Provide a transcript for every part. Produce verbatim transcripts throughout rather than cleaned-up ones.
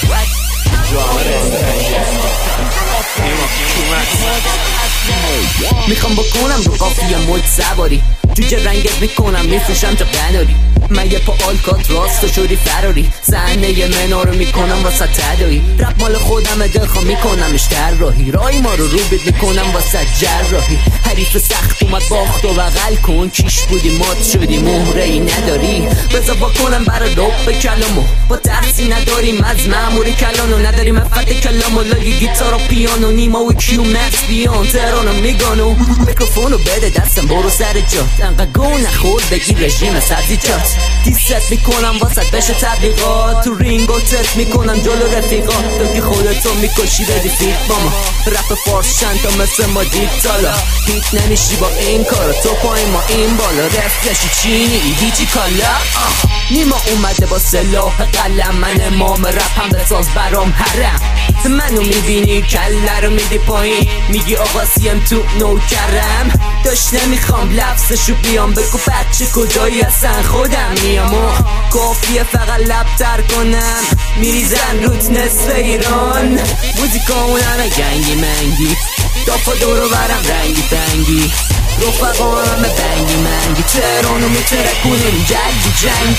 میخوام بکنم رو قافیه موج سواری، جوجه رنگت میکنم میفروشم تا قناری. من یه پا آلکات راست و شوری فراری، صحنه منارو میکنم واسه تدایی. رپ مال خودم دلخواه میکنمش طراحی، رای ما رو رو بید میکنم واسه جراحی. حریف سخت اومد باخت و بغل کن، کیش بودی مات شدی مهره ای نداری. بذار بکنم برا رب کلامو، با ترسی نداریم از معموری کلانو. نداریم افت کلامو، لای گیتار و پیانو، نیما و کیو مکس بیان تهرانو میگانو. میکروفونو بده دستم برو سر جات، انقدر گو نخور بگی رژیم سبزیجات. دیست میکنم واسط بشه تبلیغات، تو رینگو تست میکنم جلو رفیقات. تو که خودتو میکشی بدی فیت با ما، رپ فارس چند تا مثل ما دید تالا. هیت نمیشی با این کارا، تو پایین ما این بالا. رفلشی چینی ایدی چی کالا. نیما اومده با سلاح قلم، من امام رپ هم بساز برام حرم. منو میبینی کله رو میدی پایین، میگی آقا سیم تو نوکرم. داشت نمیخوام لفظشو بیام، بگو بچه کجایی هستن خودم میام و کافیه فقط لب تر کنم. میریزن روت نصف ایران، موزیکامون همه گنگی منگی، دافا دورو برم رنگی تنگی. رفقا همه بنگی منگی، تهرانو میترکونیم جنگی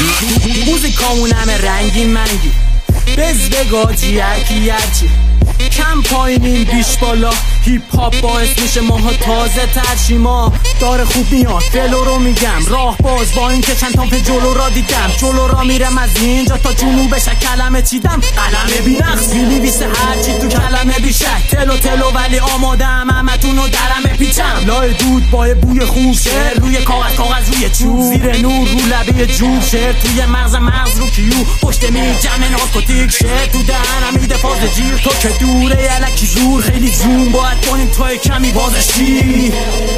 جنگی. موزیکامون همه رنگی منگی، بز بگاجی هرکی هرچی. کم پایینیم بیش بالا، هیپ هاپ باعث میشه ماها تازه ترشی. ما داره خوب میاد فلو رو میگم، راه باز با این که چند تا به جلو را دیدم. جلو را میرم از اینجا تا جنوبش، کلمه چیدم قلمه بی نقص مینویسه هرچی تو کلمه بی شک. تلو تلو ولی آمادم همتونو درمه پیچم. لای دود با بوی خوب، شعر روی کاغذ کاغذ روی چوب، زیر نور رو لبه جوب، شعر توی مغز مغز رو کیو، پشت می جمع نارکوتیک، شعر تو دهنم میده فاز جیر. تو که دوره یلکی زور خیلی زوم باید کنیم توی کمی بازشی.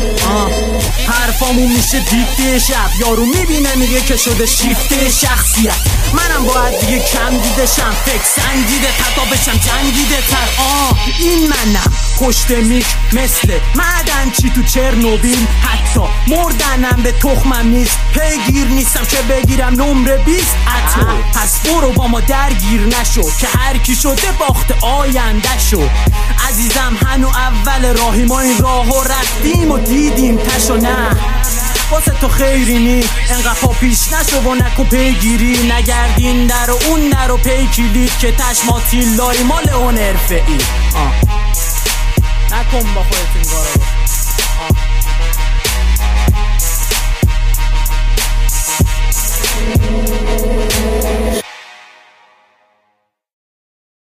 حرفامون میشه دیکته شب، یارو میبینه میگه که شده شیفته شخصیت. منم باید دیگه کم دیده شم، فکر سنگیده حتی بشم جنگیده تر. آه این منم پشت میک مثل معدن چی تو چرنوبیل، حتی مردنم به تخمم نیست. پیگیر نیستم که بگیرم نمره بیست عطا. پس برو با ما درگیر نشو که هر کی شده باخت آینده شو. عزیزم هنو اول راهی، ما این راهو رفتیم و دیدیم تشو. نه واسه تو خیری نی، انقدر پا پیش نشو و نکو پیگیری. نگردین در و اون در و پی کلید که تش ما تیلای مال اون حرفه ای. نکن با خودت